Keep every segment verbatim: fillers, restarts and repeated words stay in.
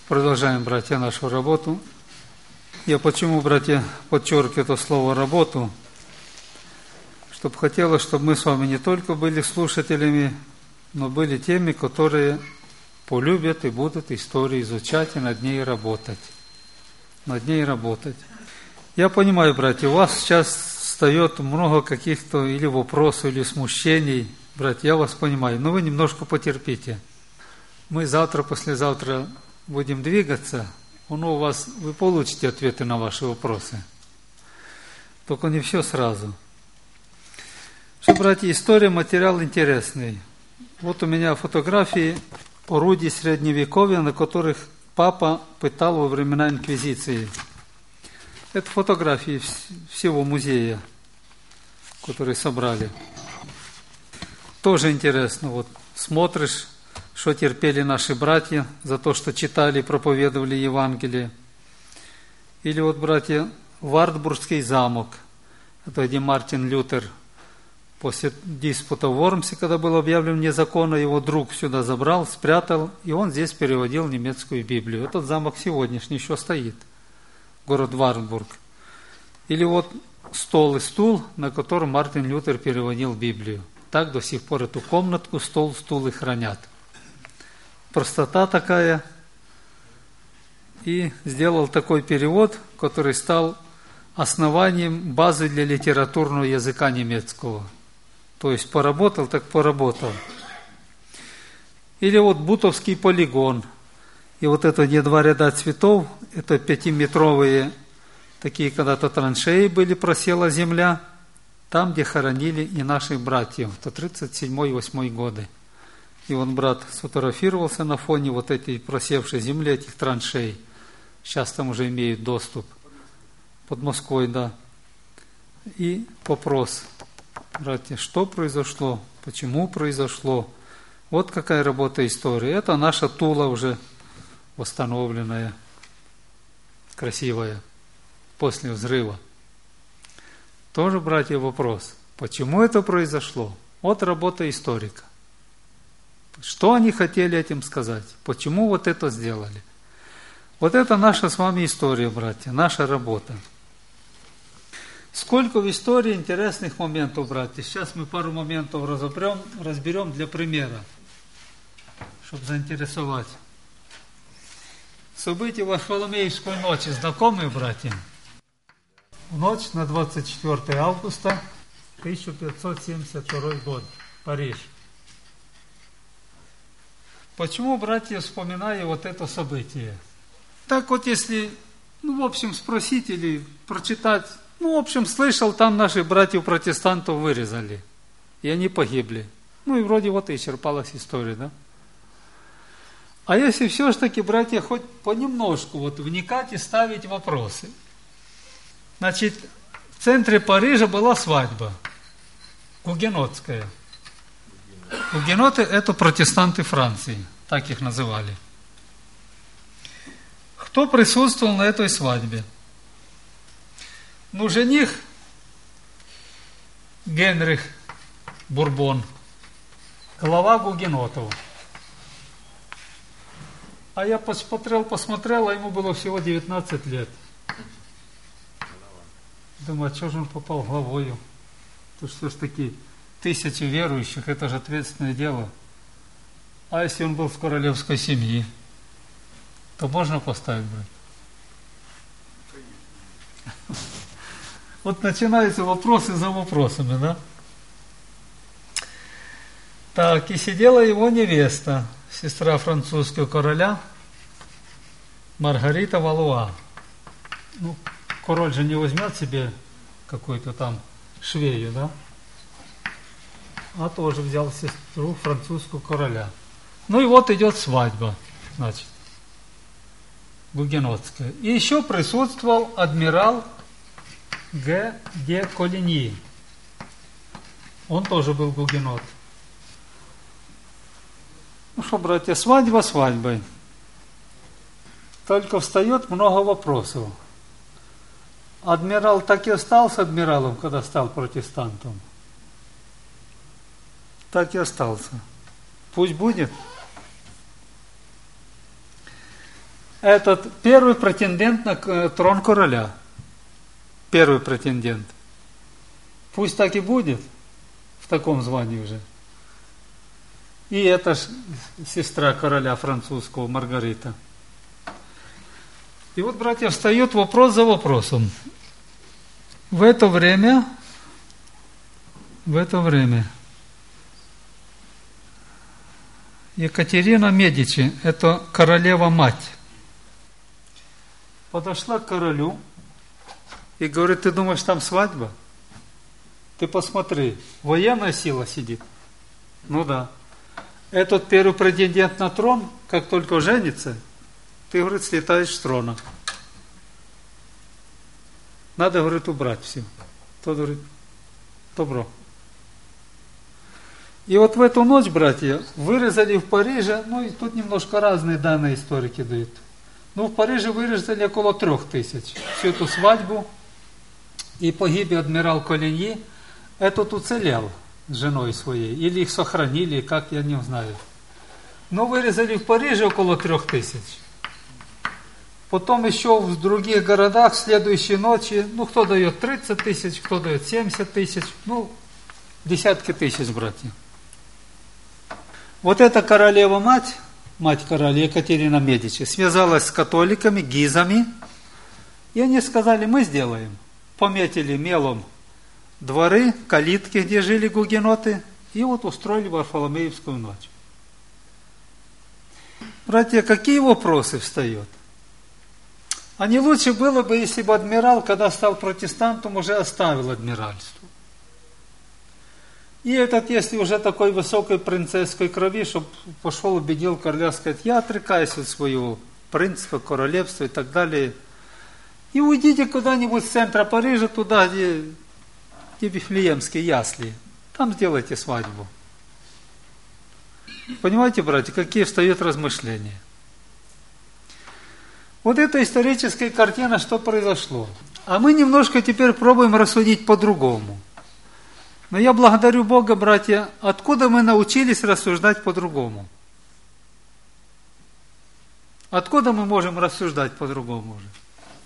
Продолжаем, братья, нашу работу. Я почему, братья, подчеркиваю это слово «работу», чтобы хотелось, чтобы мы с вами не только были слушателями, но были теми, которые полюбят и будут историю изучать и над ней работать. Над ней работать. Я понимаю, братья, у вас сейчас встает много каких-то или вопросов, или смущений. Братья, я вас понимаю, но вы немножко потерпите. Мы завтра, послезавтра будем двигаться, но у вас, вы получите ответы на ваши вопросы. Только не все сразу. Что, братья, история, материал интересный. Вот у меня фотографии орудий Средневековья, на которых папа пытал во времена Инквизиции. Это фотографии всего музея, которые собрали. Тоже интересно. Вот смотришь, что терпели наши братья за то, что читали и проповедовали Евангелие. Или вот, братья, Вартбургский замок. Это где Мартин Лютер после диспута в Вормсе, когда был объявлен вне закона, его друг сюда забрал, спрятал, и он здесь переводил немецкую Библию. Этот замок сегодняшний еще стоит, город Вартбург. Или вот стол и стул, на котором Мартин Лютер переводил Библию. Так до сих пор эту комнатку, стол, стул и хранят. Простота такая. И сделал такой перевод, который стал основанием базы для литературного языка немецкого. То есть поработал, так поработал. Или вот Бутовский полигон. И вот это не два ряда цветов, это пятиметровые такие когда-то траншеи были, просела земля, там, где хоронили и наших братьев, это тридцать седьмой восьмой годы. И он, брат, сфотографировался на фоне вот этой просевшей земли, этих траншей. Сейчас там уже имеют доступ. Под Москвой, да. И вопрос, братья, что произошло, почему произошло? Вот какая работа истории. Это наша Тула уже восстановленная, красивая, после взрыва. Тоже, братья, вопрос, почему это произошло? Вот работа историка. Что они хотели этим сказать? Почему вот это сделали? Вот это наша с вами история, братья, наша работа. Сколько в истории интересных моментов, братья. Сейчас мы пару моментов разобрем, разберем для примера, чтобы заинтересовать. События Варфоломеевской ночи знакомы, братья? В ночь на двадцать четвёртое августа тысяча пятьсот семьдесят второй год, Париж. Почему, братья, вспоминаю вот это событие? Так вот, если, ну, в общем, спросить или прочитать, ну, в общем, слышал, там наших братьев-протестантов вырезали, и они погибли. Ну, и вроде вот и исчерпалась история, да? А если все-таки, братья, хоть понемножку вот вникать и ставить вопросы. Значит, в центре Парижа была свадьба, гугенотская. Гугеноты – это протестанты Франции, так их называли. Кто присутствовал на этой свадьбе? Ну, жених Генрих Бурбон, глава гугенотов. А я посмотрел, посмотрел, а ему было всего девятнадцать лет. Думаю, а что же он попал главою? То что ж таки тысячи верующих, это же ответственное дело. А если он был в королевской семье, то можно поставить, брат? Вот начинаются вопросы за вопросами, да? Так, и сидела его невеста, сестра французского короля, Маргарита Валуа. Ну, король же не возьмет себе какую-то там швею, да? А тоже взял сестру французского короля. Ну и вот идет свадьба, значит, гугенотская. И еще присутствовал адмирал Г. де Колиньи. Он тоже был гугенот. Ну что, братья, свадьба свадьбой. Только встает много вопросов. Адмирал так и остался адмиралом, когда стал протестантом. Так и остался. Пусть будет. этот первый претендент на трон короля. Первый претендент. Пусть так и будет, в таком звании уже. И это ж сестра короля французского, Маргарита. И вот, братья, встает вопрос за вопросом. В это время, в это время Екатерина Медичи, это королева-мать, подошла к королю и говорит: ты думаешь, там свадьба? Ты посмотри, военная сила сидит. Ну да. Этот первый претендент на трон, как только женится, ты, говорит, слетаешь с трона. Надо, говорит, убрать все. Тот говорит: добро. И вот в эту ночь, братья, вырезали в Париже, ну и тут немножко разные данные историки дают. Ну, в Париже вырезали около трех тысяч. Всю эту свадьбу. И погиб адмирал Колиньи. Этот уцелел с женой своей. Или их сохранили, как, я не знаю. Но вырезали в Париже около трех тысяч. Потом еще в других городах в следующей ночи, ну, кто дает тридцать тысяч, кто дает семьдесят тысяч, ну, десятки тысяч, братья. Вот эта королева-мать, мать короля Екатерина Медичи, связалась с католиками, гизами, и они сказали: мы сделаем. Пометили мелом дворы, калитки, где жили гугеноты, и вот устроили Варфоломеевскую ночь. Братья, какие вопросы встают? А не лучше было бы, если бы адмирал, когда стал протестантом, уже оставил адмиральство. И этот, если уже такой высокой принцесской крови, чтобы пошел, убедил короля, сказать: я отрекаюсь от своего принципа, королевства и так далее. И уйдите куда-нибудь с центра Парижа, туда, где, где Вифлеемские ясли. Там сделайте свадьбу. Понимаете, братья, какие встают размышления? Вот эта историческая картина, что произошло. А мы немножко теперь пробуем рассудить по-другому. Но я благодарю Бога, братья, откуда мы научились рассуждать по-другому? Откуда мы можем рассуждать по-другому уже?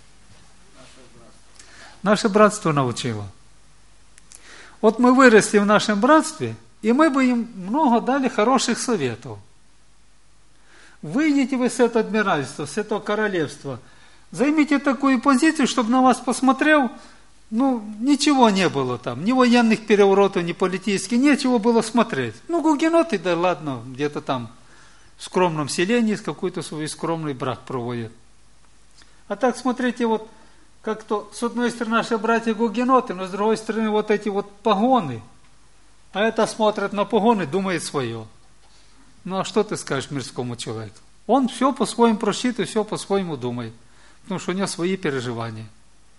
Наше братство научило. Вот мы выросли в нашем братстве, и мы бы им много дали хороших советов. Выйдите вы с этого адмиральства, с этого королевства, займите такую позицию, чтобы на вас посмотрел, ну, ничего не было там, ни военных переворотов, ни политических, нечего было смотреть. Ну, гугеноты, да ладно, где-то там в скромном селении какой-то свой скромный брак проводят. А так, смотрите, вот, как-то, с одной стороны, наши братья гугеноты, но с другой стороны, вот эти вот погоны, а это смотрит на погоны, думает свое. Ну, а что ты скажешь мирскому человеку? Он все по-своему просчитывает, все по-своему думает, потому что у него свои переживания.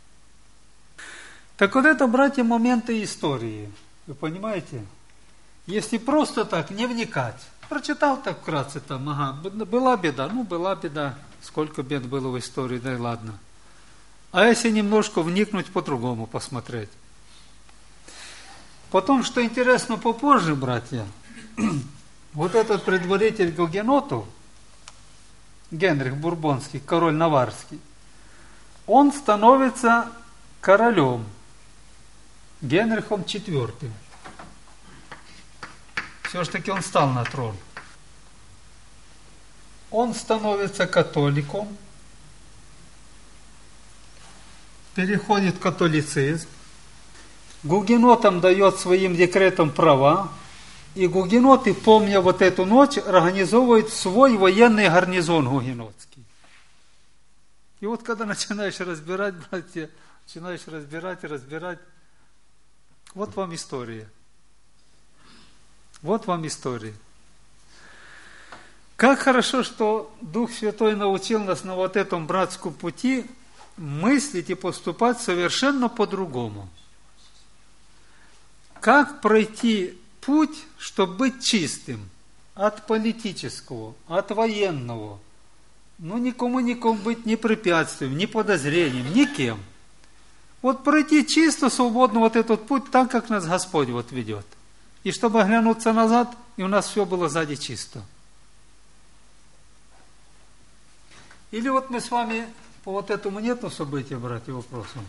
Так вот это, братья, моменты истории. Вы понимаете? Если просто так не вникать, прочитал так вкратце там, ага, была беда, ну была беда, сколько бед было в истории, да и ладно. А если немножко вникнуть по-другому, посмотреть. Потом, что интересно попозже, братья, вот этот предводитель гугенотов, Генрих Бурбонский, король Наварский, он становится королем, Генрихом четвёртым. Все-таки он стал на трон. Он становится католиком, переходит в католицизм, гугенотам дает своим декретом права, и гугеноты, помня вот эту ночь, организовывают свой военный гарнизон гугенотский. И вот когда начинаешь разбирать, братья, начинаешь разбирать и разбирать, вот вам история. Вот вам история. Как хорошо, что Дух Святой научил нас на вот этом братском пути мыслить и поступать совершенно по-другому. Как пройти путь, чтобы быть чистым от политического, от военного, ну никому никому быть ни препятствием, ни подозрением, никем. Вот пройти чисто, свободно вот этот путь, так, как нас Господь вот ведет. И чтобы оглянуться назад, и у нас все было сзади чисто. Или вот мы с вами по вот этому нету события, братья, вопросов?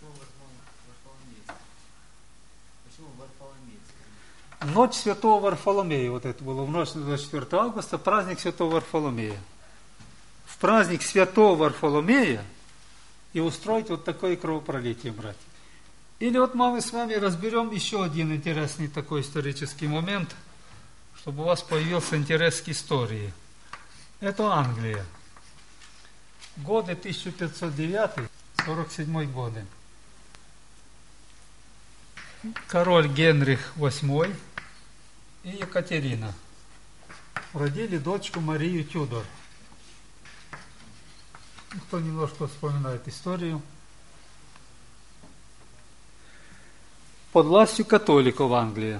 Ночь Святого Варфоломея, вот это было в ночь на двадцать четвёртое августа, праздник Святого Варфоломея. В праздник Святого Варфоломея и устроить вот такое кровопролитие, братья. Или вот мы с вами разберем еще один интересный такой исторический момент, чтобы у вас появился интерес к истории. Это Англия. Годы тысяча пятьсот девятый — сорок седьмой годы. Король Генрих восьмой и Екатерина родили дочку Марию Тюдор. Кто немножко вспоминает историю. Под властью католиков в Англии.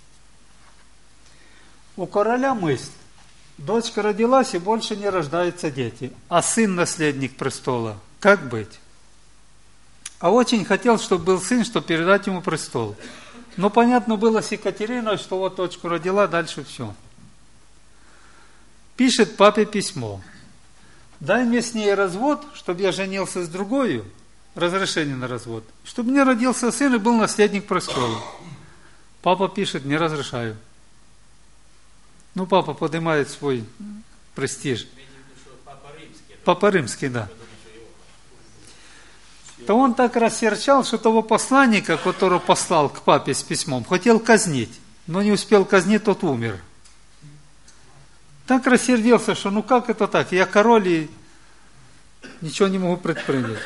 У короля мысль. Дочка родилась, и больше не рождаются дети, а сын наследник престола. Как быть? А очень хотел, чтобы был сын, чтобы передать ему престол. Но понятно было с Екатериной, что вот дочку родила, дальше все. Пишет папе письмо. Дай мне с ней развод, чтобы я женился с другой, разрешение на развод, чтобы мне родился сын и был наследник престола. Папа пишет, не разрешаю. Ну, папа поднимает свой престиж. Папа Римский. Папа Римский, да. То он так рассерчал, что того посланника, которого послал к папе с письмом, хотел казнить, но не успел казнить, тот умер. Так рассердился, что ну как это так, я король и ничего не могу предпринять.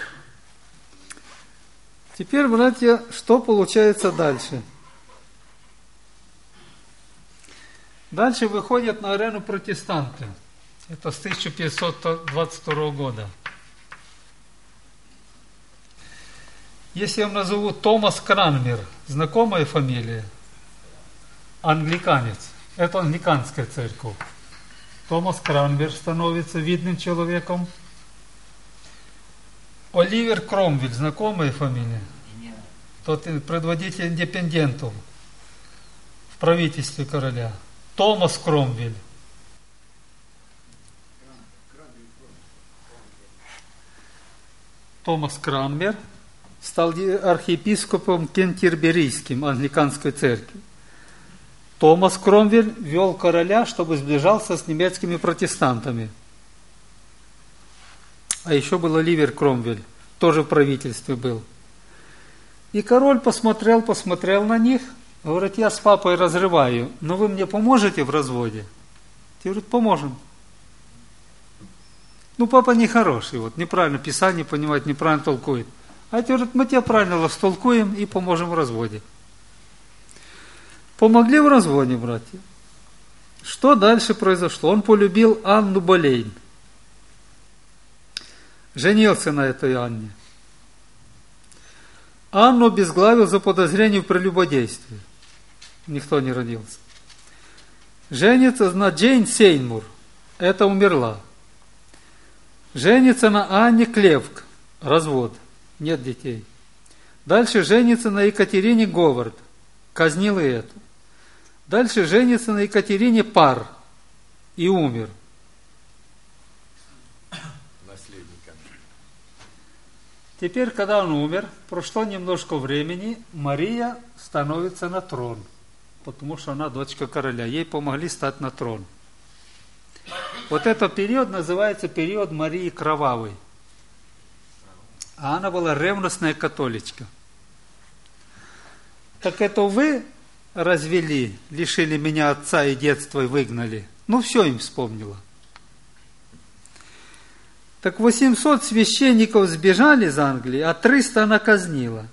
Теперь, братья, что получается дальше? Дальше выходят на арену протестанты. Это с тысяча пятьсот двадцать второго года. Если я вам назову Томас Кранмер, знакомая фамилия, англиканец, это англиканская церковь. Томас Кранмер становится видным человеком. Оливер Кромвель, знакомая фамилия? Тот предводитель индепендентов в правительстве короля. Томас Кромвель. Томас Кранмер стал архиепископом Кентерберийским англиканской церкви. Томас Кромвель вел короля, чтобы сближался с немецкими протестантами. А еще был Оливер Кромвель, тоже в правительстве был. И король посмотрел, посмотрел на них, говорит, я с папой разрываю, но вы мне поможете в разводе? Те говорят, поможем. Ну, папа нехороший, вот, неправильно Писание понимает, неправильно толкует. А те говорят, мы тебя правильно растолкуем и поможем в разводе. Помогли в разводе, братья. Что дальше произошло? Он полюбил Анну Болейн. Женился на этой Анне. Анну обезглавил за подозрение в прелюбодействии. Никто не родился. Женится на Джейн Сейнмур. Это умерла. Женится на Анне Клевк. Развод. Нет детей. Дальше женится на Екатерине Говард. Казнил и эту. Дальше женится на Екатерине Пар. И умер. Теперь, когда он умер, прошло немножко времени, Мария становится на трон, потому что она дочка короля. Ей помогли стать на трон. Вот этот период называется период Марии Кровавой. А она была ревностная католичка. Так это вы развели, лишили меня отца и детства и выгнали? Ну, все им вспомнила. Так восемьсот священников сбежали из Англии, а триста она казнила.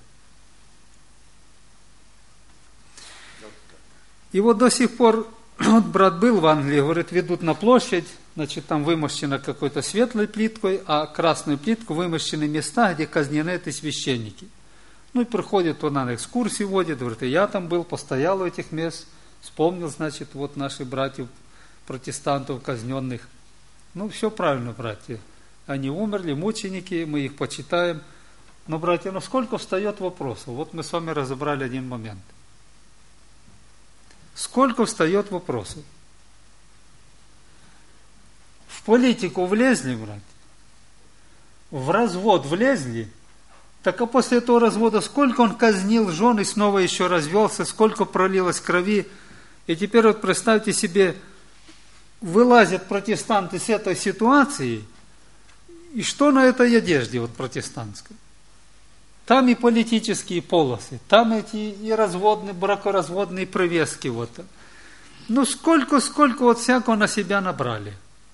И вот до сих пор, вот брат был в Англии, говорит, ведут на площадь, значит, там вымощено какой-то светлой плиткой, а красную плитку вымощены места, где казнены эти священники. Ну и приходит он на экскурсии, водит, говорит, и я там был, постоял у этих мест, вспомнил, значит, вот наших братьев, протестантов казненных. Ну, все правильно, братья. Они умерли, мученики, мы их почитаем. Но, братья, ну сколько встает вопросов? Вот мы с вами разобрали один момент. Сколько встает вопросов? В политику влезли, братья. в развод влезли, так а после этого развода сколько он казнил жен и снова еще развелся, сколько пролилось крови. И теперь вот представьте себе, вылазят протестанты с этой ситуации, и что на этой одежде вот протестантской? Там и политические полосы, там эти и разводные, бракоразводные привески. Вот. Ну сколько-сколько вот всякого на себя набрали.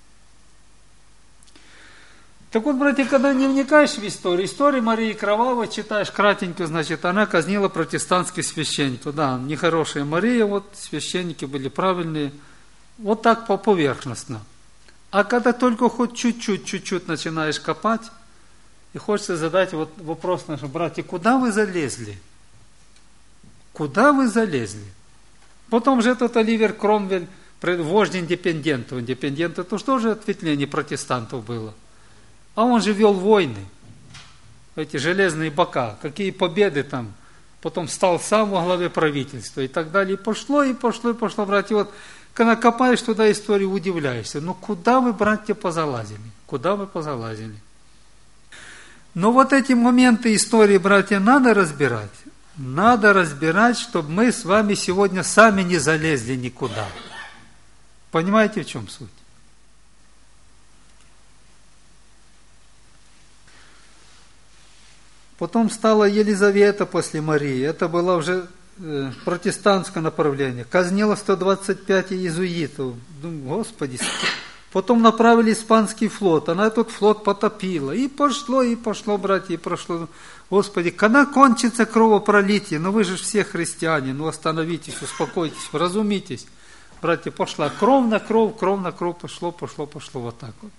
Так вот, братья, когда не вникаешь в историю, историю Марии Кровавой читаешь кратенько, значит, она казнила протестантских священников. Да, нехорошая Мария, вот священники были правильные. Вот так по поверхностно. А когда только хоть чуть-чуть, чуть-чуть начинаешь копать, и хочется задать вот вопрос нашим братьям, куда вы залезли? Куда вы залезли? Потом же этот Оливер Кромвель, вождь индепендентов. Индепенденты, это что же ответвление протестантов было? А он же вел войны, эти железные бока, какие победы там. Потом стал сам во главе правительства и так далее. И пошло, и пошло, и пошло, братья. Вот, когда копаешь туда историю, удивляешься. Ну, куда вы, братья, позалазили? Куда вы позалазили? Но вот эти моменты истории, братья, надо разбирать. Надо разбирать, чтобы мы с вами сегодня сами не залезли никуда. Понимаете, в чем суть? Потом стала Елизавета после Марии. Это было уже э, протестантское направление. Казнила сто двадцать пять иезуитов. Думаю, Господи. Потом направили испанский флот. Она этот флот потопила. И пошло, и пошло, братья, и прошло. Господи, когда кончится кровопролитие? Ну вы же все христиане. Ну остановитесь, успокойтесь, вразумитесь. Братья, пошла кровь на кровь, кровь на кровь. Пошло, пошло, пошло. Вот так вот.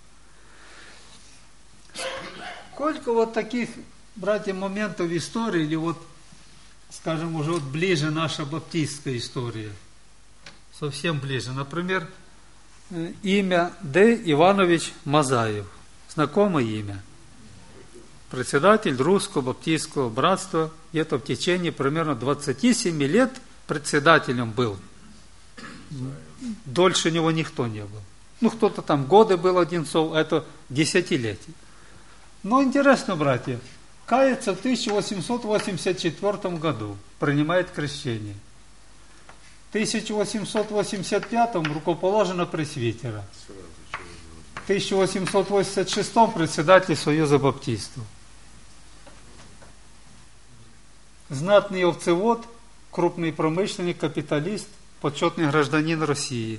Сколько вот таких... Братья, моментов в истории, или вот, скажем, уже вот ближе наша баптистская история, совсем ближе. Например, имя Д. Иванович Мазаев. Знакомое имя. Председатель Русского баптистского братства. И это в течение примерно двадцати семи лет председателем был. Дольше него никто не был. Ну, кто-то там годы был Одинцов, а это десятилетие. Но интересно, братья, кается в тысяча восемьсот восемьдесят четвёртом году, принимает крещение. В тысяча восемьсот восемьдесят пятом рукоположено пресвитера. В тысяча восемьсот восемьдесят шестом председатель Союза баптистов. Знатный овцевод, крупный промышленник, капиталист, почетный гражданин России.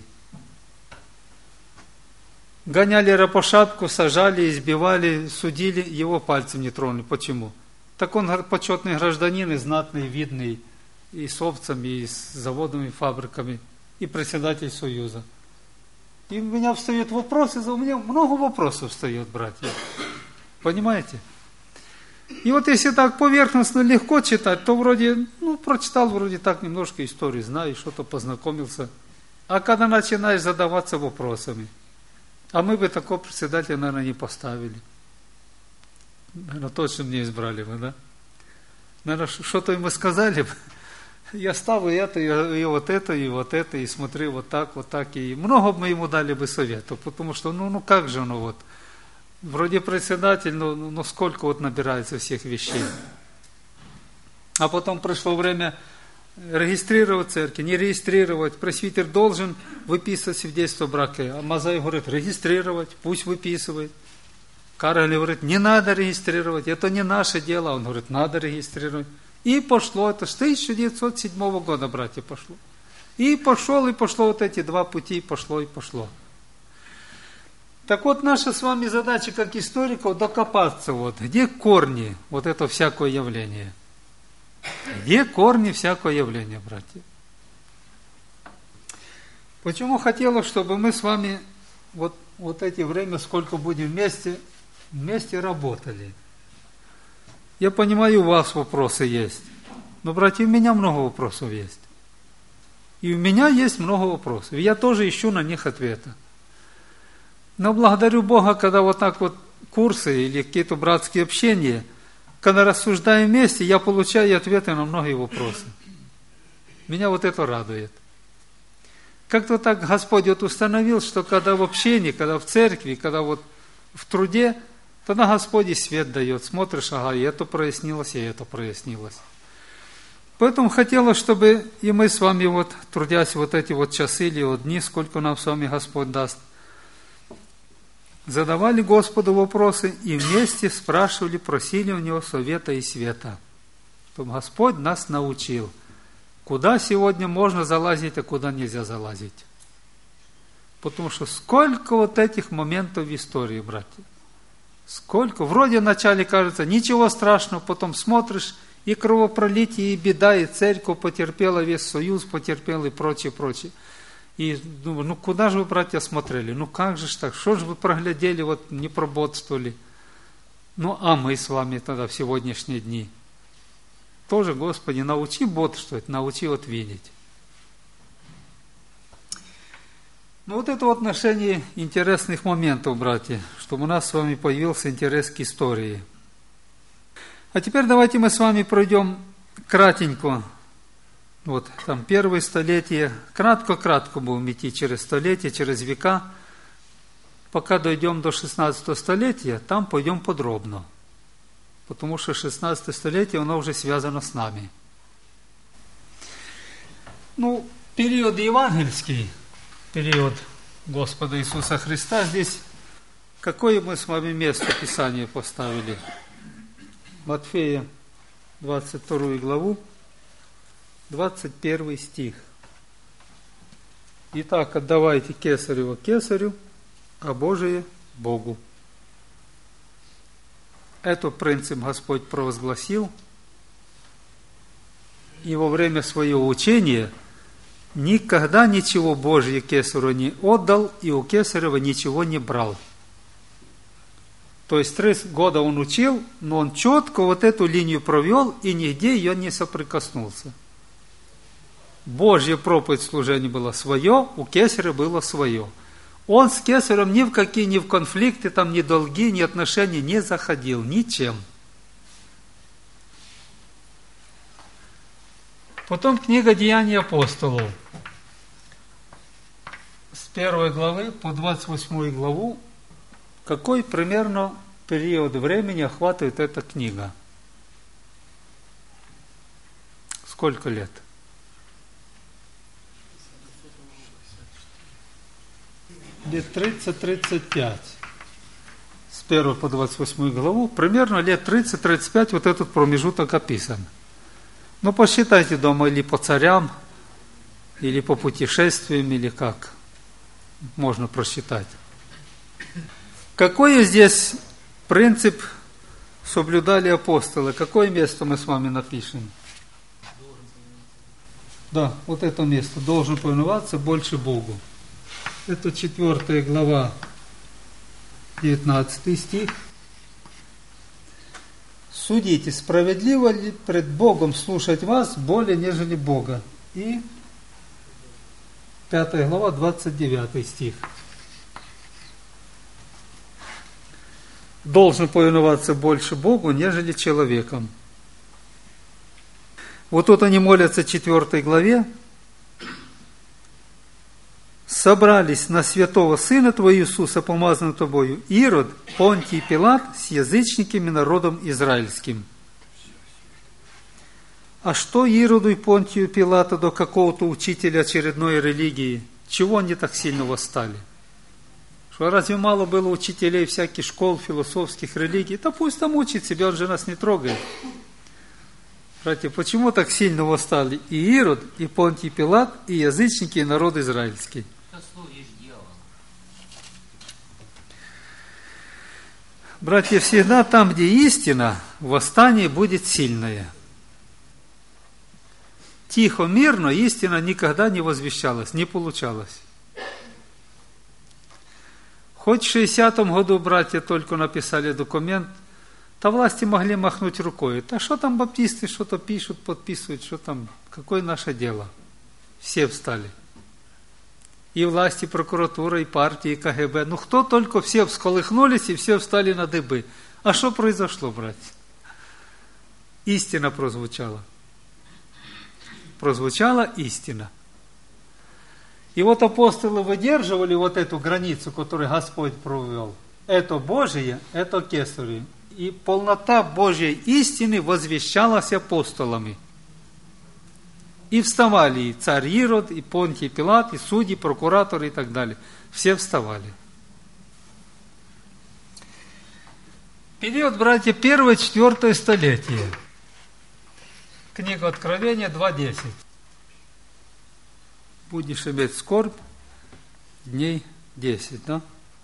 Гоняли рапошапку, сажали, избивали, судили, его пальцем не тронули. Почему? Так он почетный гражданин и знатный, видный, и с овцами, и с заводами, и фабриками, и председатель Союза. И у меня встает вопрос, и у меня много вопросов встает, братья. Понимаете? И вот если так поверхностно легко читать, то вроде, ну, прочитал вроде так немножко истории, знаешь, что-то познакомился. А когда начинаешь задаваться вопросами, а мы бы такого председателя, наверное, не поставили. Наверное, точно не избрали бы, да? Наверное, что-то ему сказали бы. Я стал и это, и, и вот это, и вот это, и смотри вот так, вот так. И много бы мы ему дали бы советов, потому что, ну, ну как же оно вот. Вроде председатель, но ну, ну, сколько вот набирается всех вещей. А потом пришло время регистрировать церкви, не регистрировать. Пресвитер должен выписывать свидетельство о браке. А Мазаев говорит, регистрировать, пусть выписывает. Кароль говорит, не надо регистрировать, это не наше дело. Он говорит, надо регистрировать. И пошло, это с тысяча девятьсот седьмого года, братья, пошло. И пошел, и пошло вот эти два пути, пошло и пошло. Так вот, наша с вами задача, как историков, докопаться, вот, где корни вот этого всякого явления. Где корни всякого явления, братья? Почему хотелось, чтобы мы с вами вот, вот эти время, сколько будем вместе, вместе работали? Я понимаю, у вас вопросы есть. Но, братья, у меня много вопросов есть. И у меня есть много вопросов. И я тоже ищу на них ответа. Но благодарю Бога, когда вот так вот курсы или какие-то братские общения, когда рассуждаем вместе, я получаю ответы на многие вопросы. Меня вот это радует. Как-то так Господь вот установил, что когда в общении, когда в церкви, когда вот в труде, Тогда Господь и свет дает. Смотришь, ага, и это прояснилось, и это прояснилось. Поэтому хотелось, чтобы и мы с вами, вот, трудясь вот эти вот часы или вот дни, сколько нам с вами Господь даст, задавали Господу вопросы и вместе спрашивали, просили у Него совета и света. Чтобы Господь нас научил, куда сегодня можно залазить, а куда нельзя залазить. Потому что сколько вот этих моментов в истории, братья. Сколько. Вроде вначале кажется, ничего страшного, потом смотришь, и кровопролитие, и беда, и церковь потерпела, весь союз потерпел, и прочее, прочее. И думаю, ну куда же вы, братья, смотрели? Ну как же ж так? Что же вы проглядели, вот не прободствовали? Ну а мы с вами тогда в сегодняшние дни тоже, Господи, научи бодрствовать, научи вот видеть. Ну вот это в отношении интересных моментов, братья, чтобы у нас с вами появился интерес к истории. А теперь давайте мы с вами пройдем кратенько, вот там первые столетия, кратко-кратко будем идти через столетия, через века, пока дойдем до шестнадцатого столетия, там пойдем подробно, потому что шестнадцатое столетие, оно уже связано с нами. Ну, период евангельский, период Господа Иисуса Христа, здесь какое мы с вами место Писания поставили? Матфея, двадцать вторую главу, двадцать первый стих. Итак, отдавайте кесарево кесарю, а Божие Богу. Этот принцип Господь провозгласил, и во время своего учения никогда ничего Божье кесарю не отдал, и у кесарева ничего не брал. То есть три года он учил, но он четко вот эту линию провел и нигде ее не соприкоснулся. Божья проповедь служения была свое, у кесаря было свое. Он с кесарем ни в какие, ни в конфликты, там, ни долги, ни отношения не заходил, ничем. Потом книга Деяний апостолов. С первой главы по двадцать восьмую главу. Какой примерно период времени охватывает эта книга? Сколько лет? Лет тридцать-тридцать пять. С первой по двадцать восьмую главу. Примерно лет тридцать-тридцать пять вот этот промежуток описан. Ну, посчитайте дома или по царям, или по путешествиям, или как можно просчитать. Какой здесь принцип соблюдали апостолы? Какое место мы с вами напишем? Да, вот это место. Должен повиноваться больше Богу. Это четвертая глава, девятнадцатый стих. Судите, справедливо ли пред Богом слушать вас более, нежели Бога? И пятая глава, двадцать девятый стих. Должен повиноваться больше Богу, нежели человеком. Вот тут они молятся в четвертой главе. Собрались на святого Сына Твоего Иисуса, помазанного Тобою, Ирод, Понтий Пилат с язычниками народом израильским. А что Ироду и Понтию Пилата до какого-то учителя очередной религии? Чего они так сильно восстали? Что разве мало было учителей всяких школ, философских религий? Да пусть там учит себя, он же нас не трогает. Братья, почему так сильно восстали и Ирод, и Понтий Пилат, и язычники, и народ израильский? Братья, всегда там, где истина, восстание будет сильное. Тихо, мирно истина никогда не возвещалась, не получалась. Хоть в шестидесятом году братья только написали документ, то власти могли махнуть рукой. А что там баптисты что-то пишут, подписывают, что там, какое наше дело? Все встали. И власти, и прокуратура, и партии, и ка гэ бэ. Ну кто только, все всколыхнулись и все встали на дыбы. А что произошло, братья? Истина прозвучала. Прозвучала истина. И вот апостолы выдерживали вот эту границу, которую Господь провел. это Божие, это кесарю. И полнота Божьей истины возвещалась апостолами. И вставали и царь Ирод, и Понтий Пилат, и судьи, прокураторы и так далее. Все вставали. Период, братья, первое-четвертое столетие. Книга Откровения два десять. Будешь иметь скорбь дней десять, да?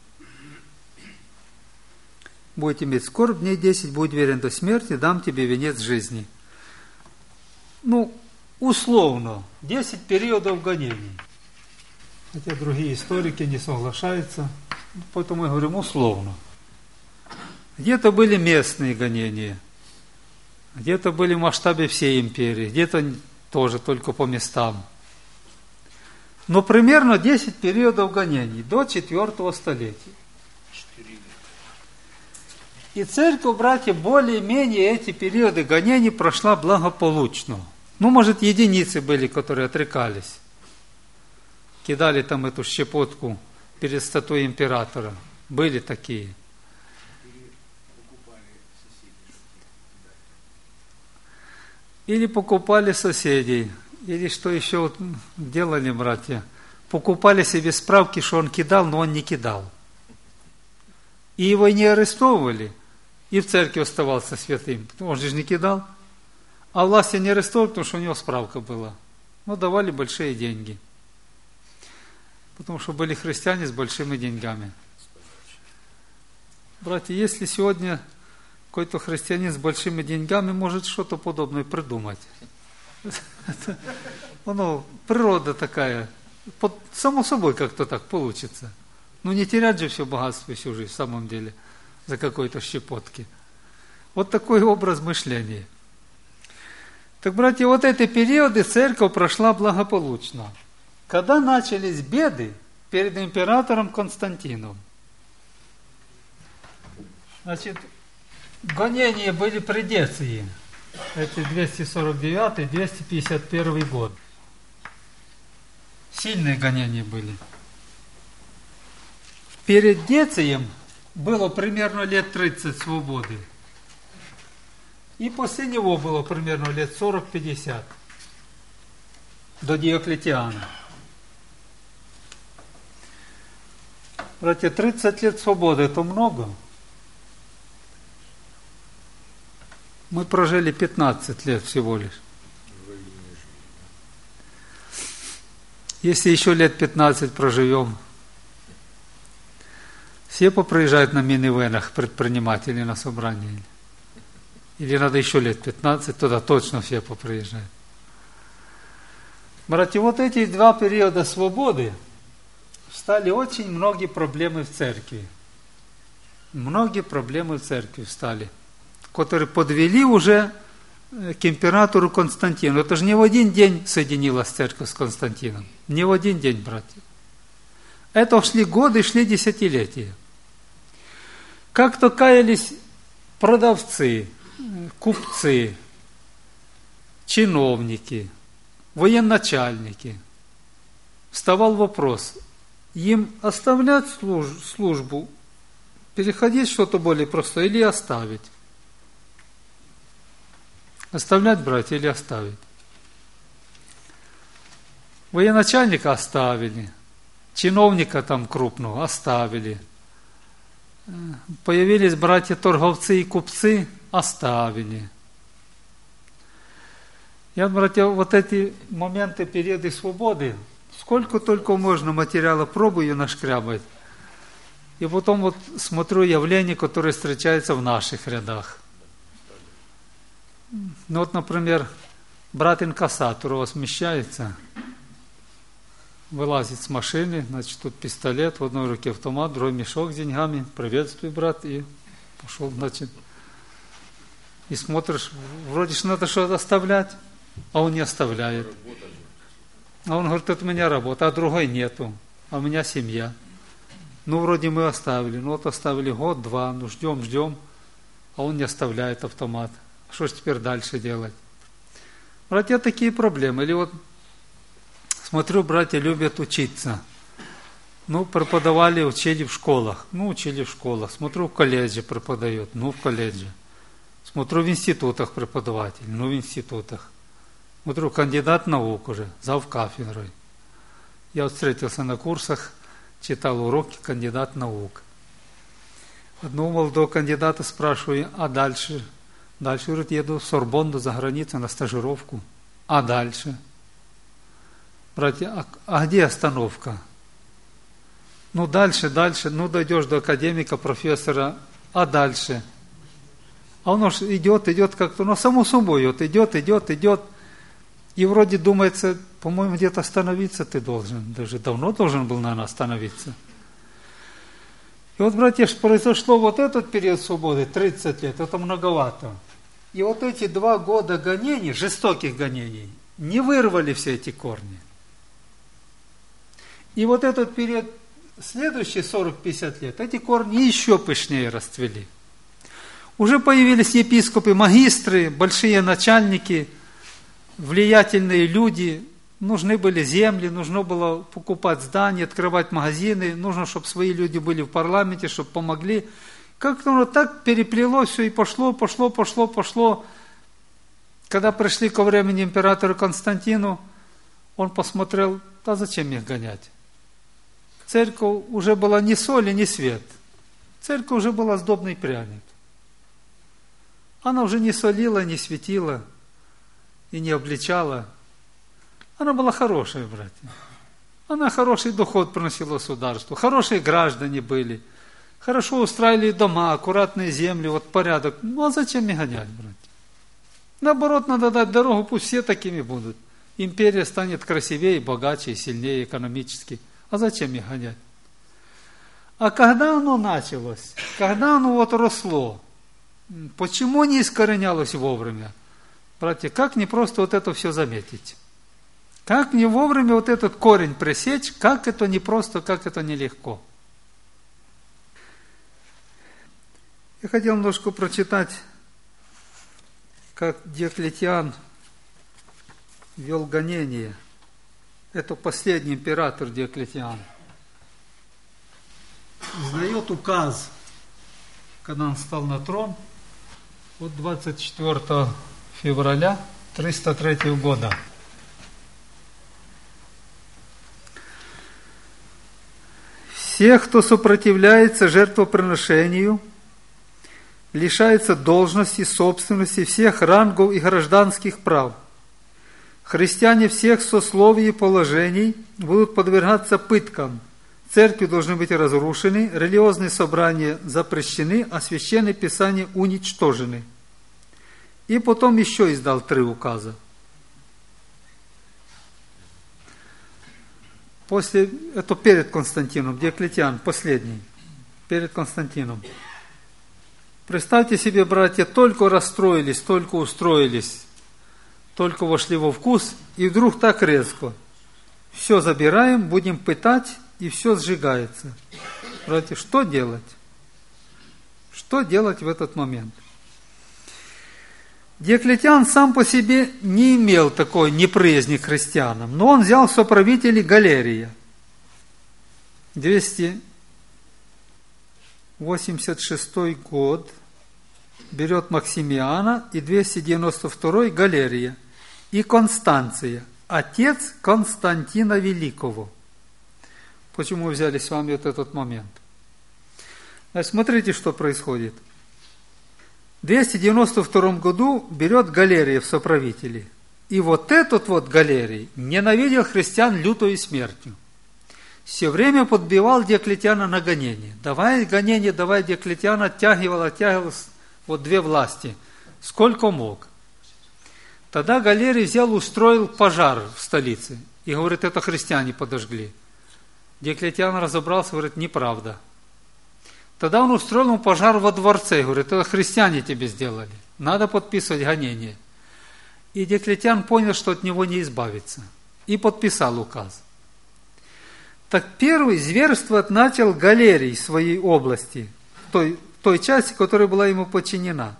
Будете иметь скорбь дней десять, будь верен до смерти, дам тебе венец жизни. Ну, условно, десять периодов гонений. Хотя другие историки не соглашаются, поэтому мы говорим условно. Где-то были местные гонения, где-то были в масштабе всей империи, где-то тоже только по местам. Но примерно десять периодов гонений до четвертого столетия. И церковь, братья, более-менее эти периоды гонений прошла благополучно. Ну, может, единицы были, которые отрекались. Кидали там эту щепотку перед статуей императора. Были такие. Или покупали соседей. Или что еще вот делали, братья? Покупали себе справки, что он кидал, но он не кидал. И его не арестовывали. И в церкви оставался святым. Он же не кидал. А власти не арестовали, потому что у него справка была. Но давали большие деньги. Потому что были христиане с большими деньгами. Братья, если сегодня какой-то христианин с большими деньгами может что-то подобное придумать. Оно, природа такая. Само собой как-то так получится. Ну не терять же все богатство всю жизнь в самом деле за какой-то щепотки. Вот такой образ мышления. Так, братья, вот эти периоды церковь прошла благополучно. Когда начались беды перед императором Константином, значит, гонения были при Деции. Это двести сорок девятый - двести пятьдесят первый год. Сильные гонения были. Перед Децием было примерно лет тридцать свободы. И после него было примерно лет сорок-пятьдесят. До Диоклетиана. Братья, тридцать лет свободы – это много. Мы прожили пятнадцать лет всего лишь. Если еще лет пятнадцать проживем, все поприезжают на минивенах предприниматели на собрание. Или надо еще лет пятнадцать, тогда точно все поприезжают. Братья, вот эти два периода свободы встали очень многие проблемы в церкви. Многие проблемы в церкви встали, которые подвели уже к императору Константину. Это же не в один день соединилась церковь с Константином. Не в один день, братья. Это шли годы, шли десятилетия. Как-то каялись продавцы, купцы, чиновники, военачальники. Вставал вопрос, им оставлять службу, переходить в что-то более простое или оставить? Оставлять, братья, или оставить? Военачальника оставили, чиновника там крупного оставили. Появились братья-торговцы и купцы, оставили. Я, братья, вот эти моменты, периоды свободы, сколько только можно материала пробую нашкрябать. И потом вот смотрю явления, которые встречаются в наших рядах. Ну вот, например, брат-инкассатор у вас смещается, вылазит с машины, значит, тут пистолет, в одной руке автомат, в другой мешок с деньгами. Приветствую, брат, и пошел, значит. И смотришь, вроде же надо что-то оставлять, а он не оставляет. А он говорит, это у меня работа, а другой нету, а у меня семья. Ну, вроде мы оставили, ну вот оставили год-два, ну ждем, ждем, а он не оставляет автомат. Что же теперь дальше делать? Братья, такие проблемы. Или вот смотрю, братья любят учиться. Ну, преподавали, учили в школах. Ну, учили в школах. Смотрю, в колледже преподает. Ну, в колледже. Смотрю, в институтах преподаватель. Ну, в институтах. Смотрю, кандидат наук уже, зав кафедрой. Я вот встретился на курсах, читал уроки, кандидат наук. Одного молодого кандидата спрашиваю, а дальше? Дальше, говорит, еду в Сорбонну за границу на стажировку. А дальше? Братья, а, а где остановка? Ну, дальше, дальше, ну, дойдешь до академика, профессора, а дальше? А он уж идет, идет как-то, ну, само собой, вот идет, идет, идет. И вроде думается, по-моему, где-то остановиться ты должен. Даже давно должен был, наверное, остановиться. И вот, братья, произошло вот этот период свободы, тридцать лет, это многовато. И вот эти два года гонений, жестоких гонений, не вырвали все эти корни. И вот этот период, следующие сорок-пятьдесят лет, эти корни еще пышнее расцвели. Уже появились епископы, магистры, большие начальники, влиятельные люди. Нужны были земли, нужно было покупать здания, открывать магазины, нужно, чтобы свои люди были в парламенте, чтобы помогли. Как-то оно так переплело все и пошло, пошло, пошло, пошло. Когда пришли ко времени императору Константину, он посмотрел, да зачем их гонять? Церковь уже была ни соль и ни свет. Церковь уже была сдобный пряник. Она уже не солила, не светила и не обличала. Она была хорошая, братья. Она хороший доход приносила государству, хорошие граждане были, хорошо устраивали дома, аккуратные земли, вот порядок. Ну а зачем их гонять, братья? Наоборот, надо дать дорогу, пусть все такими будут. Империя станет красивее, богаче, сильнее экономически. А зачем их гонять? А когда оно началось, когда оно вот росло, почему не искоренялось вовремя? Братья, как не просто вот это все заметить? Как не вовремя вот этот корень пресечь, как это не просто, как это нелегко. Я хотел немножко прочитать, как Диоклетиан вел гонение. Это последний император Диоклетиан. Издает указ, когда он встал на трон, от двадцать четвёртого февраля триста третьего года. Всех, кто сопротивляется жертвоприношению, лишается должности, собственности, всех рангов и гражданских прав. Христиане всех сословий и положений будут подвергаться пыткам. Церкви должны быть разрушены, религиозные собрания запрещены, а священные писания уничтожены. И потом еще издал три указа. После, это перед Константином, Диоклетиан, последний, перед Константином. Представьте себе, братья, только расстроились, только устроились, только вошли во вкус, и вдруг так резко. Все забираем, будем пытать, и все сжигается. Братья, что делать? Что делать в этот момент? Диоклетиан сам по себе не имел такой неприязни к христианам, но он взял соправителей Галерия. двести восемьдесят шестой год берет Максимиана и двести девяносто второй Галерия и Констанция, отец Константина Великого. Почему мы взяли с вами вот этот момент? Значит, смотрите, что происходит. В двести девяносто втором году берет Галерия в соправители. И вот этот вот Галерий ненавидел христиан лютой смертью. Все время подбивал Диоклетиана на гонение. Давай гонение, давай Диоклетиан, оттягивал, оттягивал вот две власти. Сколько мог. Тогда Галерий взял, устроил пожар в столице. И говорит, это христиане подожгли. Диоклетиан разобрался, говорит, неправда. Тогда он устроил ему пожар во дворце. Говорит, это христиане тебе сделали. Надо подписывать гонение. И Диоклетиан понял, что от него не избавиться. И подписал указ. Так первый зверство начал Галерий в своей области, в той, в той части, которая была ему подчинена.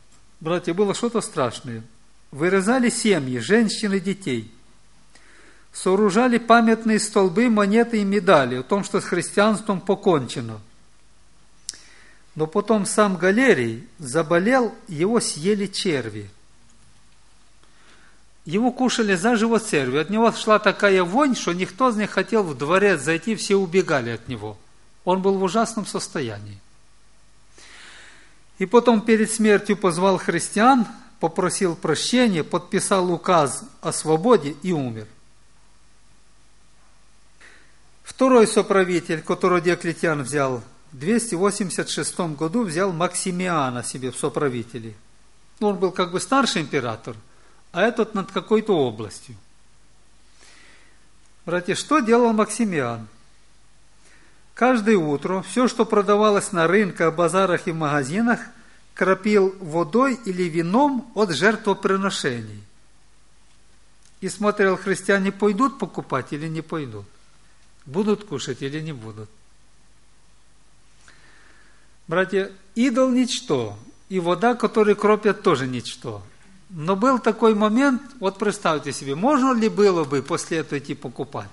Братья, было что-то страшное. Вырезали семьи, женщин и детей. сооружали памятные столбы, монеты и медали о том, что с христианством покончено. Но потом сам Галерий заболел, его съели черви. Его кушали заживо черви. От него шла такая вонь, что никто из них хотел в дворец зайти, все убегали от него. Он был в ужасном состоянии. И потом перед смертью позвал христиан, попросил прощения, подписал указ о свободе и умер. Второй соправитель, которого Диоклетиан взял, в двести восемьдесят шестом году взял Максимиана себе в соправители. Он был как бы старший император, а этот над какой-то областью. Братья, что делал Максимиан? Каждое утро все, что продавалось на рынках, базарах и магазинах, кропил водой или вином от жертвоприношений. И смотрел, христиане пойдут покупать или не пойдут, будут кушать или не будут. Братья, идол ничто, и вода, которую кропят, тоже ничто. Но был такой момент, вот представьте себе, можно ли было бы после этого идти покупать?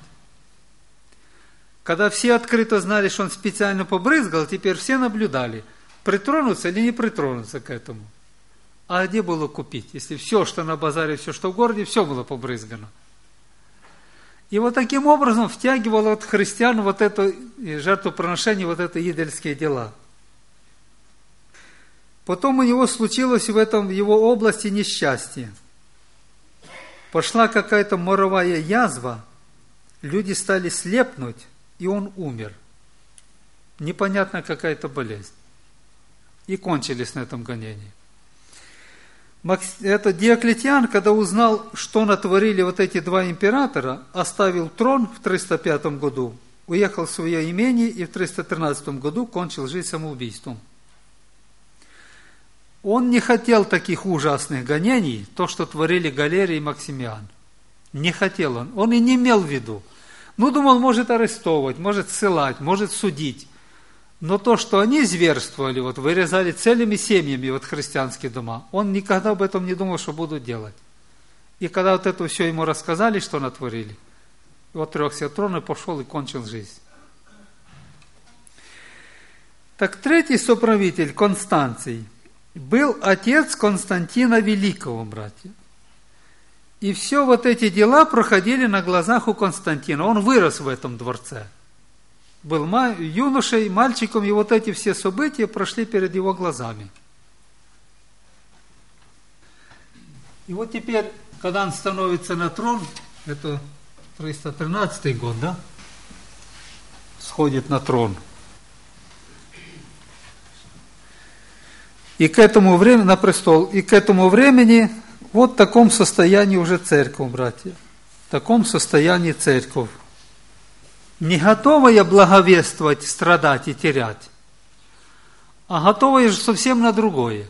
Когда все открыто знали, что он специально побрызгал, теперь все наблюдали, притронуться или не притронуться к этому. А где было купить, если все, что на базаре, все, что в городе, все было побрызгано? И вот таким образом втягивало от христиан вот это жертвоприношение, вот это идольские дела. Потом у него случилось в этом в его области несчастье. Пошла какая-то моровая язва, люди стали слепнуть, и он умер. Непонятная какая-то болезнь. И кончились на этом гонении. Этот Диоклетиан, когда узнал, что натворили вот эти два императора, оставил трон в триста пятом году, уехал в свое имение и в триста тринадцатом году кончил жизнь самоубийством. Он не хотел таких ужасных гонений, то, что творили Галерий и Максимиан. Не хотел он. Он и не имел в виду. Ну, думал, может арестовывать, может ссылать, может судить. Но то, что они зверствовали, вот вырезали целыми семьями вот христианские дома, он никогда об этом не думал, что будут делать. И когда вот это все ему рассказали, что натворили, вот отрекся от трона, пошел и кончил жизнь. Так третий соправитель, Констанций, был отец Константина Великого, братья. И все вот эти дела проходили на глазах у Константина. Он вырос в этом дворце. Был юношей, мальчиком, и вот эти все события прошли перед его глазами. И вот теперь, когда он становится на трон, это триста тринадцатый год, да? Сходит на трон. И к этому времени, на престол, и к этому времени вот в таком состоянии уже церковь, братья. В таком состоянии церковь. Не готовая благовествовать, страдать и терять, а готовая же совсем на другое.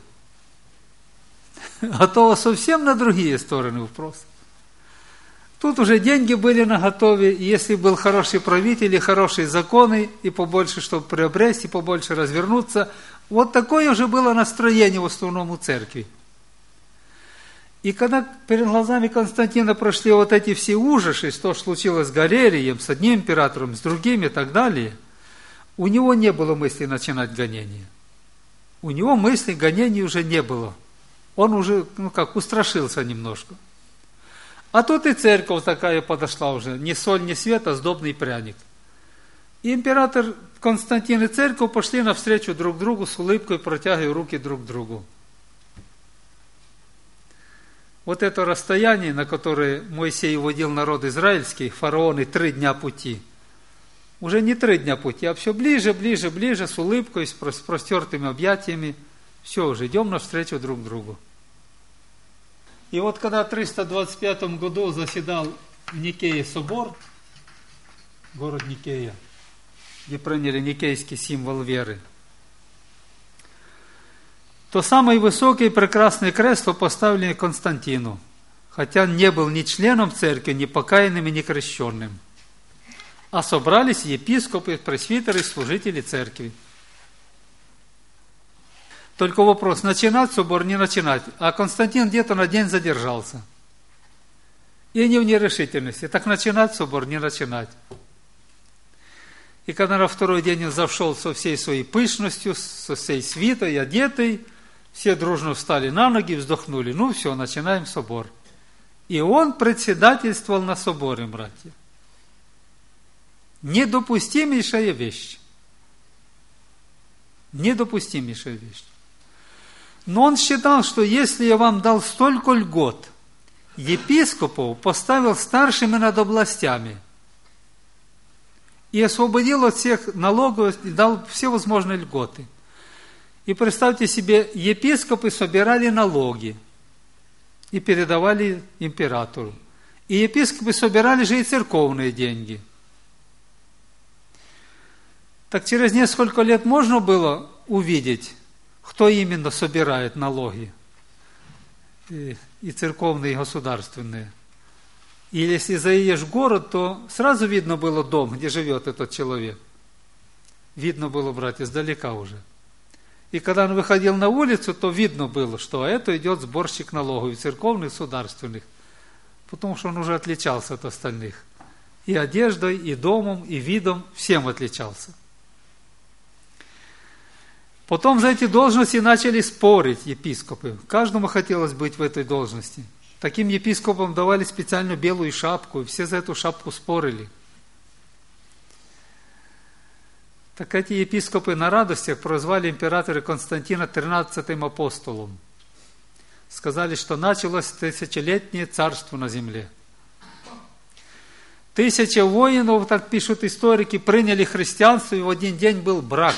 Готова совсем на другие стороны вопроса. Тут уже деньги были наготове, и если был хороший правитель, и хорошие законы, и побольше, чтобы приобрести, и побольше развернуться, вот такое уже было настроение в основном у церкви. И когда перед глазами Константина прошли вот эти все ужасы, что случилось с Галерием, с одним императором, с другими и так далее, у него не было мысли начинать гонение. У него мысли гонений уже не было. Он уже, ну как, устрашился немножко. А тут и церковь такая подошла уже, ни соль, ни свет, а сдобный пряник. И император Константин и церковь пошли навстречу друг другу с улыбкой, протягивая руки друг к другу. Вот это расстояние, на которое Моисей вводил народ израильский, фараоны, три дня пути. Уже не три дня пути, а все ближе, ближе, ближе, с улыбкой, с простертыми объятиями. Все, уже идем навстречу друг другу. И вот когда в триста двадцать пятом году заседал в Никее собор, город Никея, где приняли никейский символ веры, то самый высокий и прекрасный крест поставили Константину, хотя он не был ни членом церкви, ни покаянным, ни крещенным. А собрались епископы, пресвитеры, служители церкви. Только вопрос, начинать собор, не начинать. А Константин где-то на день задержался. И они в нерешительности. Так начинать собор, не начинать. И когда на второй день он зашел со всей своей пышностью, со всей свитой, одетый, все дружно встали на ноги, вздохнули. Ну все, начинаем собор. И он председательствовал на соборе, братья. Недопустимейшая вещь. Недопустимейшая вещь. Но он считал, что если я вам дал столько льгот, епископов поставил старшими над областями и освободил от всех налогов и дал все возможные льготы. И представьте себе, епископы собирали налоги и передавали императору. И епископы собирали же и церковные деньги. Так через несколько лет можно было увидеть, кто именно собирает налоги, и, и церковные, и государственные. И если заедешь в город, то сразу видно было дом, где живет этот человек. Видно было, братья, издалека уже. И когда он выходил на улицу, то видно было, что это идет сборщик налогов, и церковных, и государственных, потому что он уже отличался от остальных. И одеждой, и домом, и видом, всем отличался. Потом за эти должности начали спорить епископы. Каждому хотелось быть в этой должности. Таким епископам давали специальную белую шапку, и все за эту шапку спорили. Так эти епископы на радостях прозвали императора Константина тринадцатым апостолом. Сказали, что началось тысячелетнее царство на земле. Тысяча воинов, так пишут историки, приняли христианство, и в один день был брак.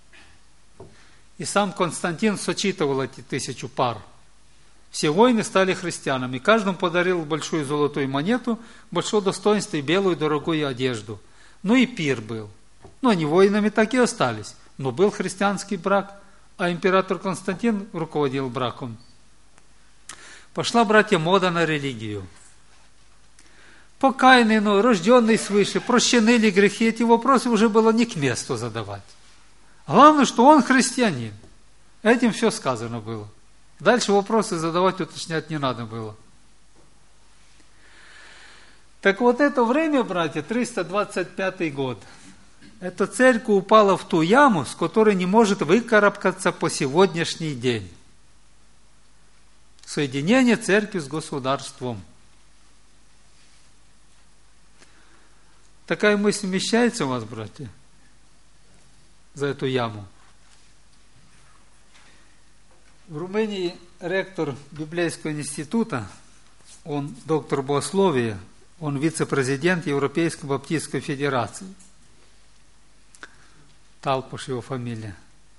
И сам Константин сочитывал эти тысячу пар. Все воины стали христианами. Каждому подарил большую золотую монету, большое достоинство и белую дорогую одежду. Ну и пир был. Ну, они воинами так и остались. Но был христианский брак, а император Константин руководил браком. Пошла, братья, мода на религию. Покаянный, ну, рожденный свыше, прощены ли грехи, эти вопросы уже было не к месту задавать. Главное, что он христианин. Этим все сказано было. Дальше вопросы задавать, уточнять не надо было. Так вот это время, братья, триста двадцать пятый год. Эта церковь упала в ту яму, с которой не может выкарабкаться по сегодняшний день. Соединение церкви с государством. Такая мысль вмещается у вас, братья? За эту яму. В Румынии ректор Библейского института, он доктор богословия, он вице-президент Европейской Баптистской Федерации. Талпуш его фамилия.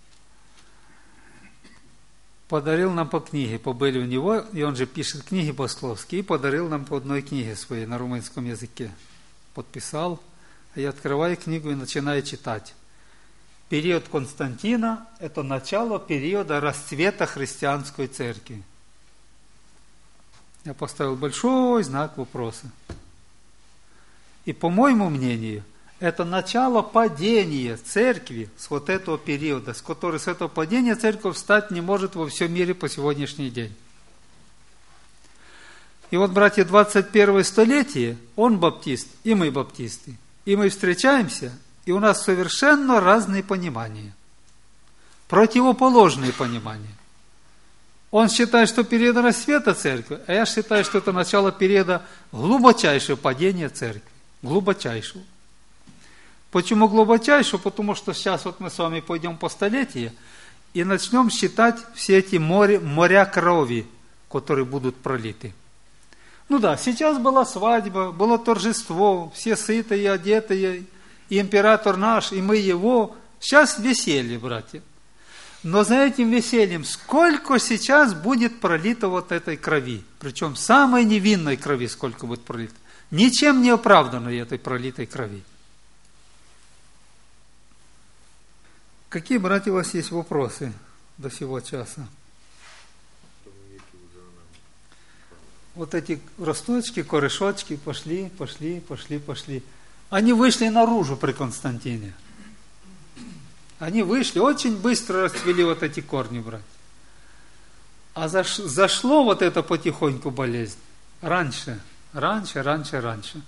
Подарил нам по книге, побыли у него, и он же пишет книги богословские, и подарил нам по одной книге своей на румынском языке. Подписал, а я открываю книгу и начинаю читать. Период Константина – это начало периода расцвета христианской церкви. Я поставил большой знак вопроса. И по моему мнению, это начало падения церкви с вот этого периода, с которой с этого падения церковь встать не может во всем мире по сегодняшний день. И вот, братья, двадцать первое столетие, он баптист, и мы баптисты. И мы встречаемся, и у нас совершенно разные понимания. Противоположные понимания. Он считает, что период расцвета церкви, а я считаю, что это начало периода глубочайшего падения церкви. Глубочайшего. Почему глубочайшего? Потому что сейчас вот мы с вами пойдем по столетию и начнем считать все эти море, моря крови, которые будут пролиты. Ну да, сейчас была свадьба, было торжество, все сытые, одетые, и император наш, и мы его. Сейчас веселье, братья. Но за этим весельем сколько сейчас будет пролито вот этой крови? Причем самой невинной крови сколько будет пролито? Ничем не оправданной этой пролитой крови. Какие, братья, у вас есть вопросы до сего часа? Вот эти росточки, корешочки пошли, пошли, пошли, пошли. Они вышли наружу при Константине. Они вышли, очень быстро расцвели вот эти корни, братья. А заш, зашло вот это потихоньку болезнь раньше. Раньше, раньше, раньше.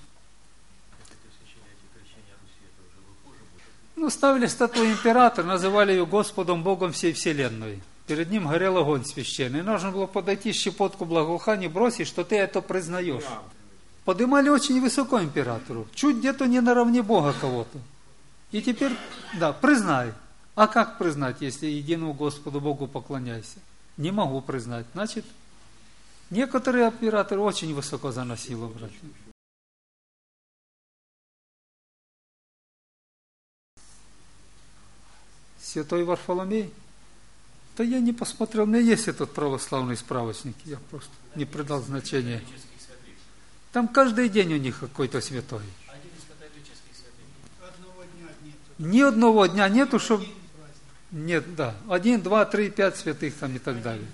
Ну, ставили статую императора, называли ее Господом Богом всей вселенной. Перед ним горел огонь священный. И нужно было подойти, щепотку благоухания бросить, что ты это признаешь. Поднимали очень высоко императору. Чуть где-то не наравне Бога кого-то. И теперь, да, признай. А как признать, если единому Господу Богу поклоняйся? Не могу признать. Значит, некоторые императоры очень высоко заносило, братья. Святой Варфоломей? Да я не посмотрел, у меня есть этот православный справочник, я просто не придал значения. Там каждый день у них какой-то святой. Ни одного дня нету, чтобы... Нет, да. Один, два, три, пять святых там и так далее.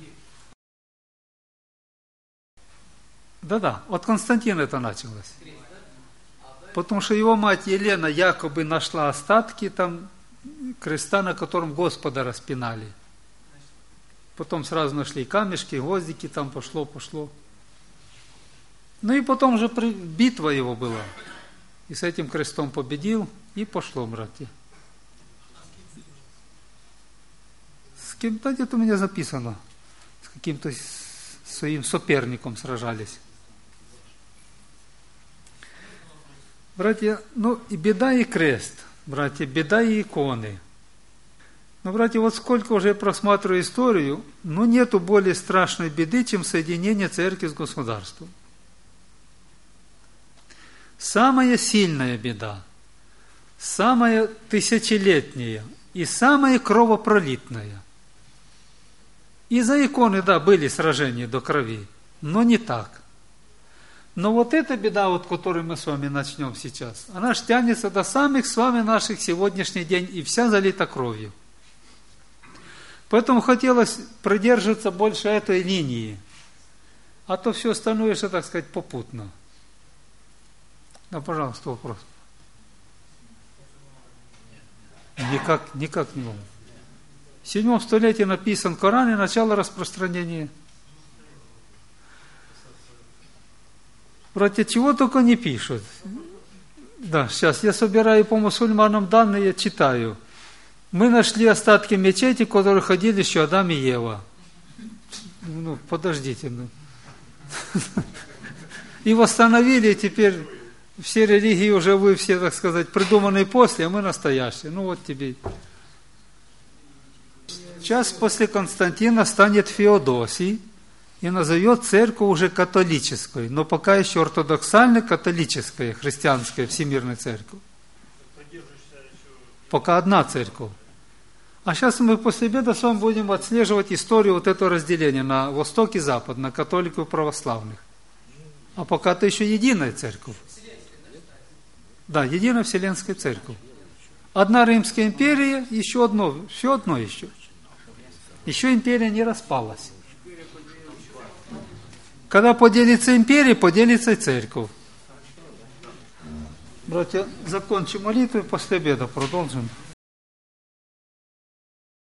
Да-да, от Константина это началось. Потому что его мать Елена якобы нашла остатки там креста, на котором Господа распинали. Потом сразу нашли камешки, гвоздики, там пошло, пошло. Ну и потом же битва его была. И с этим крестом победил, и пошло, братья. С кем-то где-то у меня записано. С каким-то своим соперником сражались. Братья, ну и беда, и крест. Братья, беда и иконы. Но, братья, вот сколько уже я просматриваю историю, ну нету более страшной беды, чем соединение церкви с государством. Самая сильная беда, самая тысячелетняя и самая кровопролитная. Из-за иконы, да, были сражения до крови, но не так. Но вот эта беда, вот, которую мы с вами начнем сейчас, она ж тянется до самых с вами наших сегодняшний день и вся залита кровью. Поэтому хотелось придерживаться больше этой линии, а то все остальное, что, так сказать, попутно. Да, пожалуйста, вопрос. Никак, никак не могу. В седьмом столетии написан Коран и начало распространения. Братья, чего только не пишут. Да, сейчас я собираю по мусульманам данные, я читаю. Мы нашли остатки мечети, в которых ходили еще Адам и Ева. Ну, подождите. Ну. И восстановили, и теперь все религии уже вы все, так сказать, придуманные после, а мы настоящие. Ну вот тебе. Сейчас после Константина станет Феодосий и назовет церковь уже католической, но пока еще ортодоксальной католическая, христианская, всемирная церковь. Пока одна церковь. А сейчас мы после обеда с вами будем отслеживать историю вот этого разделения на Восток и Запад, на католиков и православных. А пока это еще единая церковь. Да, единая Вселенская церковь. Одна Римская империя, еще одно, все одно еще. Еще империя не распалась. Когда поделится империя, поделится и церковь. Братья, закончим молитву и после обеда продолжим.